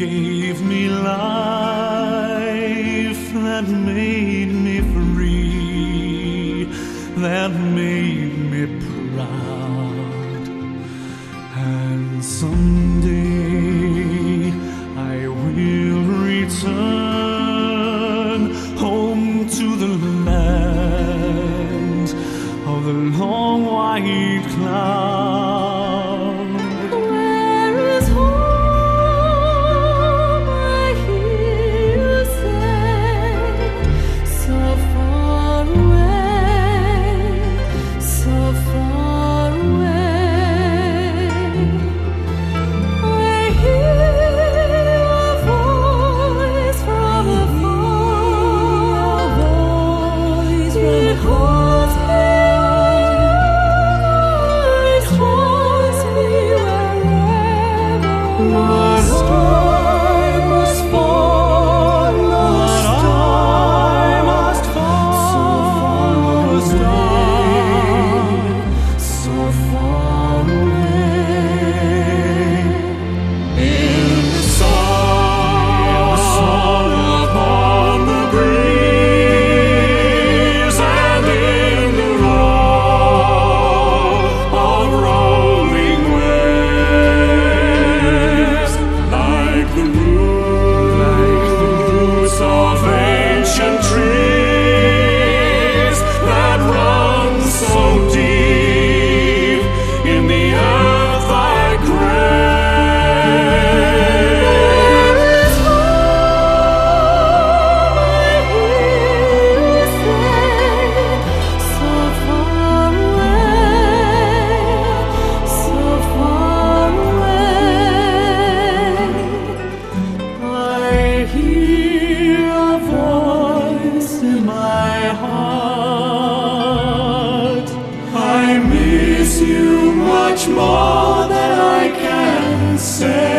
gave me life, that made me free, that made me proud. And someday I will return home to the land of the long white cloud. Where is home, I hear you say, so far away, so far away. I hear your voice from afar, it holds me. I miss you much more than I can say.